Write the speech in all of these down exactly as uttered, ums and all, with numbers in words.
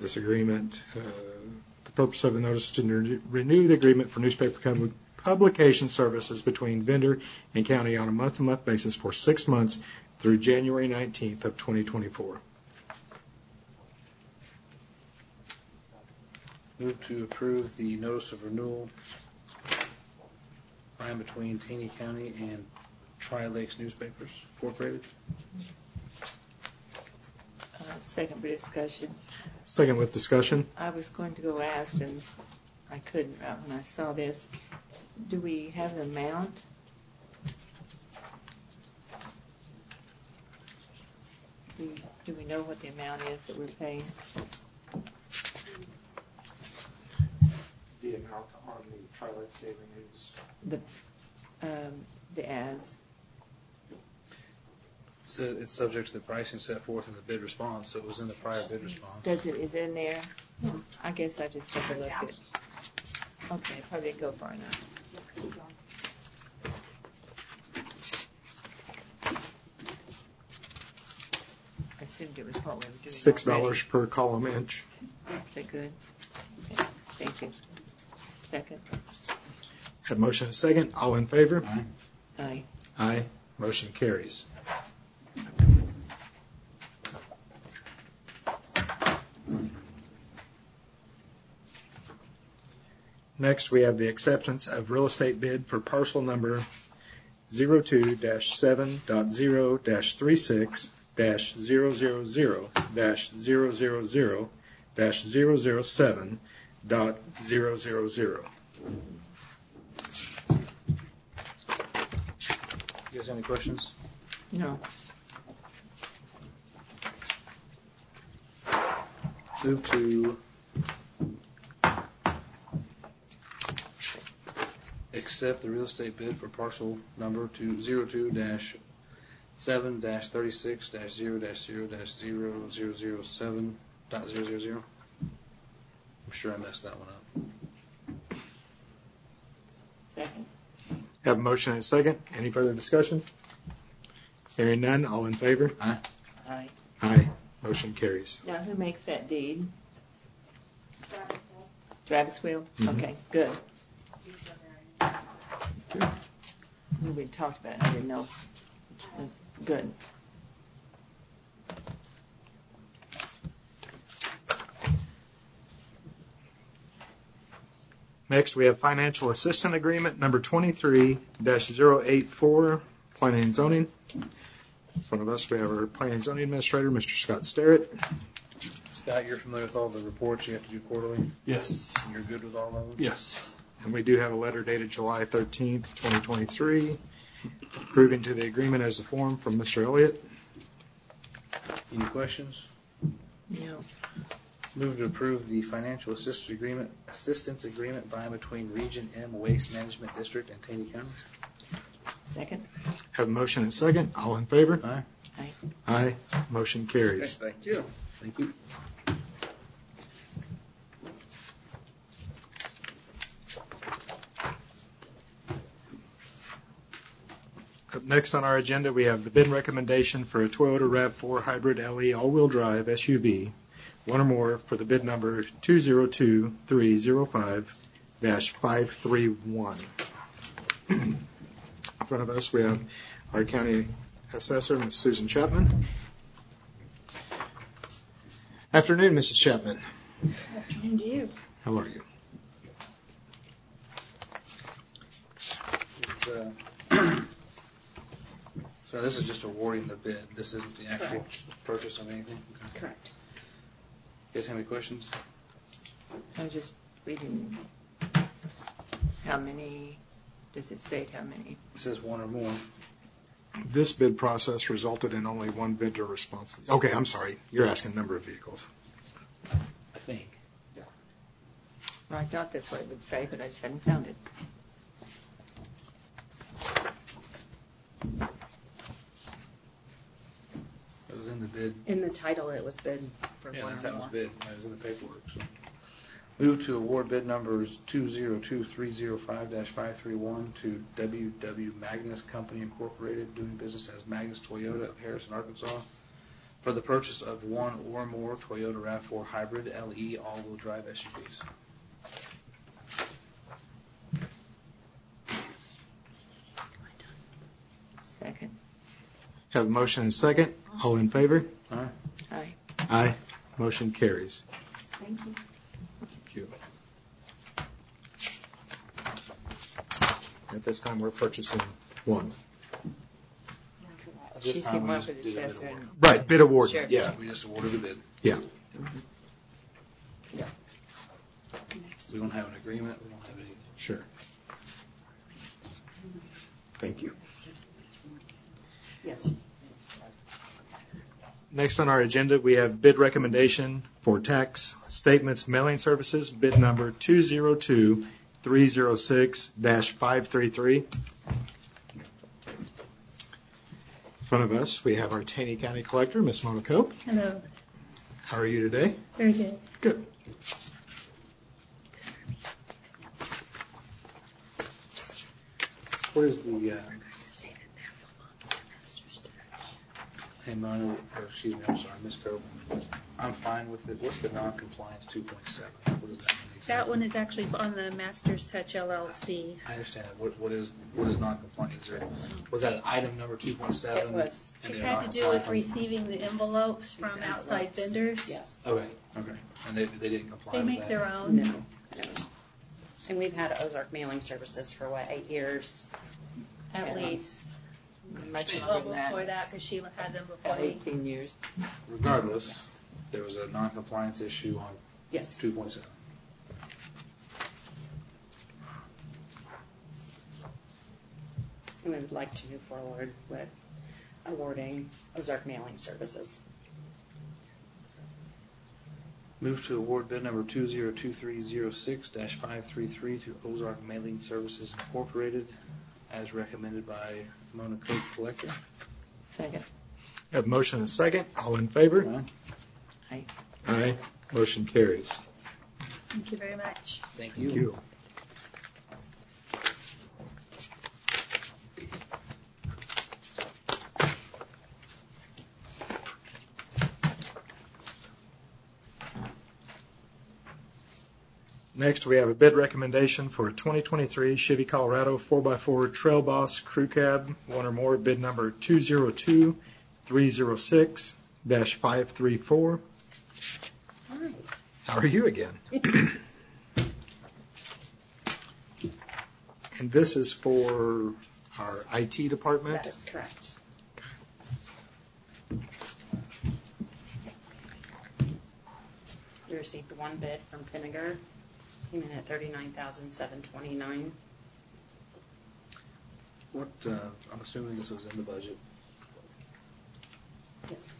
This agreement, uh, the purpose of the notice is to re- renew the agreement for newspaper pub- publication services between vendor and county on a month-to-month basis for six months through January nineteenth of twenty twenty-four. Move to approve the notice of renewal by and between Taney County and Tri-Lakes Newspapers Incorporated. Uh, second for discussion. Second with discussion. I was going to go ask, and I couldn't uh, when I saw this. Do we have an amount? Do, do we know what the amount is that we're paying? The amount on the Tri-Lakes Daily News. The, um, the ads. So it's subject to the pricing set forth in the bid response, so it was in the prior bid response. Does it, is it in there? I guess I just took a look at it. Okay, probably didn't go far enough. I assumed it was what we were doing. Six dollars per column inch. Is that good? Okay, thank you. Second. Have motion and second. All in favor? Aye. Aye. Aye. Motion carries. Next, we have the acceptance of real estate bid for parcel number zero two dash seven dot zero dash thirty-six dash zero zero zero dash zero zero zero dash zero zero seven dot zero zero zero. You guys have any questions? No. Move to accept the real estate bid for parcel number two zero two dash seven dash thirty-six dash zero dash zero dash zero zero zero seven dot zero zero zero. I'm sure I messed that one up. Second. Have a motion and a second. Any further discussion? Hearing none, all in favor? Aye. Aye. Aye. Motion carries. Now, who makes that deed? Travis does. Travis will? Mhm. Okay, good. He's been there. We talked about it. I didn't know. That's good. Next, we have financial assistant agreement number twenty-three dash zero eight four, planning and zoning. In front of us, we have our planning and zoning administrator, Mister Scott Sterrett. Scott, you're familiar with all the reports you have to do quarterly? Yes. And you're good with all of them? Yes. And we do have a letter dated July thirteenth, twenty twenty-three, approving to the agreement as a form from Mister Elliott. Any questions? No. Move to approve the financial assistance agreement, assistance agreement by and between Region M Waste Management District and Taney County. Second. Have a motion and a second. All in favor? Aye. Aye. Aye. Motion carries. Thank you. Thank you. Up next on our agenda, we have the bid recommendation for a Toyota RAV four Hybrid L E all-wheel drive S U V, one or more, for the bid number two zero two three zero five dash five three one. In front of us, we have our county assessor, Miz Susan Chapman. Afternoon, Missus Chapman. Afternoon to you. How are you? It's, uh, so this is just awarding the bid. This isn't the actual Correct. purchase of anything? Okay. Correct. You guys have any questions? I was just reading how many, does it state how many? It says one or more. This bid process resulted in only one bidder response. Okay, I'm sorry. You're asking number of vehicles. I think. Well, I thought that's what it would say, but I just hadn't found it. It was in the bid. In the title, it was bid for Yeah, one that's or how it was more. bid. It was in the paperwork. So. Move to award bid numbers two zero two three zero five dash five three one to W W Magnus Company Incorporated, doing business as Magnus Toyota of Harrison, Arkansas, for the purchase of one or more Toyota RAV four hybrid L E all-wheel drive S U Vs. Second. Have a motion and a second. All in favor? Aye. Aye. Aye. Motion carries. Thank you. Thank you. At this time, we're purchasing one. At this She's time, the we one just for the did a bid assessor. award. Right, bid award. Sure. Yeah, We just awarded a bid. yeah. We don't have an agreement, we don't have anything. Sure. Thank you. Yes. Next on our agenda, we have bid recommendation for tax statements mailing services, bid number two zero two three zero six dash five three three. In front of us, we have our Taney County Collector, Miss Mona Cope. Hello. How are you today? Very good. Good. What is the, uh, hey, Mona, or excuse me, I'm sorry, Miss Cope, I'm fine with it. What's the non-compliance two point seven? What does that mean? That one is actually on the Masters Touch L L C. I understand that. What, what is, what is non-compliant? Is there, was that item number two point seven? It was. It had to do with receiving the envelopes from These outside envelopes. vendors. Yes. Okay, okay. And they, they didn't comply They with that? make their own. No. No. And we've had Ozark Mailing Services for what, eight years? At Yeah. least. Much Well, longer than before that, that. because Sheila had them before me. Eighteen years. Regardless, Yes. there was a non-compliance issue on Yes. two point seven. And we would like to move forward with awarding Ozark Mailing Services. Move to award bid number two zero two three zero six dash five three three to Ozark Mailing Services Incorporated as recommended by Mona Cope Collector. Second. Have a motion and a second. All in favor? Aye. Aye. Aye. Motion carries. Thank you very much. Thank you. Thank you. Next, we have a bid recommendation for a twenty twenty-three Chevy Colorado four by four Trail Boss Crew Cab, one or more, bid number two zero two three zero six dash five three four. Hi. How are you again? And this is for our I T department? That is correct. We received one bid from Pinnager. Came in at thirty-nine thousand seven hundred twenty-nine dollars. What, uh, I'm assuming this was in the budget. Yes.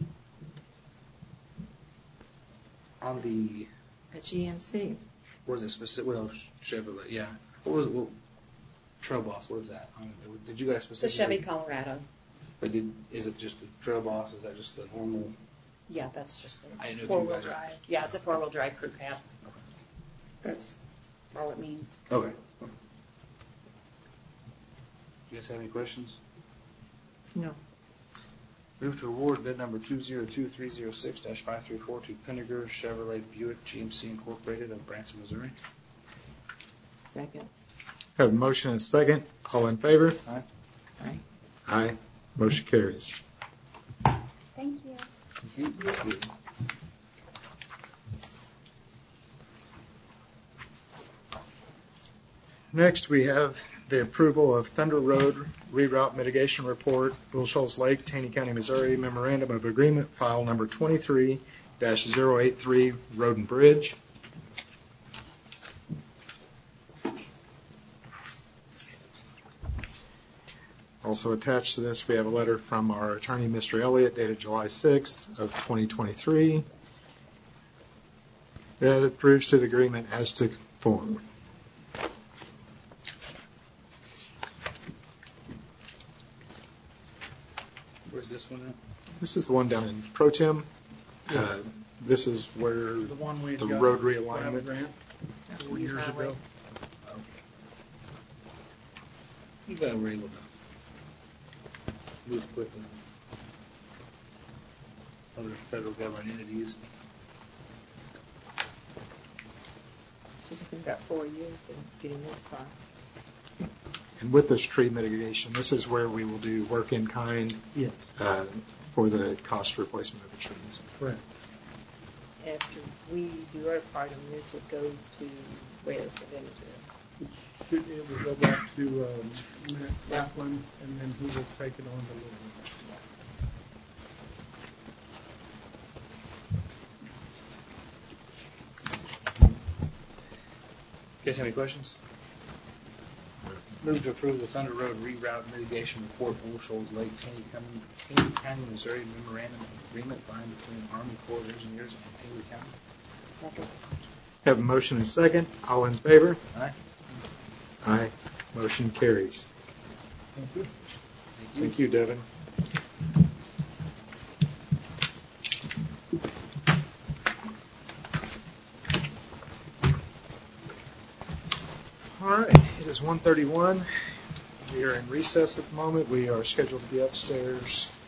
On the, A G M C. what is it specific, well, Chevrolet, yeah. What was, what, Trail Boss, what is that? Um, Did you guys It's a specifically? Chevy Colorado. But did, is it just the Trail Boss, is that just the normal? Yeah, that's just the I didn't know if you four-wheel guys- drive. Yeah, it's a four-wheel drive crew cab. That's all it means. Okay. You guys have any questions? No. Move to award bid number two zero two three zero six dash five three four to Pinnager Chevrolet Buick G M C Incorporated of Branson, Missouri. Second. Have a motion and a second. All in favor? Aye. Aye. Aye. Motion carries. Thank you. Thank you. Next, we have the approval of Thunder Road Reroute Mitigation Report, Little Shoals Lake, Taney County, Missouri, Memorandum of Agreement, file number twenty-three dash zero eight three, Road and Bridge. Also attached to this, we have a letter from our attorney, Mister Elliott, dated July sixth of twenty twenty-three, that approves to the agreement as to form. Where's this one at? This is the one down in Pro Tem. Uh, This is where The one we the got road for a realignment. grant four years Highway. ago. You got we're able to move quickly. other federal government entities. Just been about four years in getting this far. And with this tree mitigation, this is where we will do work in kind Yes, uh, for the cost replacement of the trees. correct. After we do our part on this, it goes to where for them to, It should, it will go back to um, Matt Laughlin, and then he will take it on to Louisville. You guys have any questions? Move to approve the Thunder Road reroute mitigation report, Old Shoals Lake, Taney County, Taney County, Missouri memorandum of agreement by and between Army Corps of Engineers and Taney County. Second. Have a motion and a second. All in favor? Aye. Aye. Motion carries. Thank you. Thank you. Thank you, Devin. All right, it is one thirty-one. We are in recess at the moment. We are scheduled to be upstairs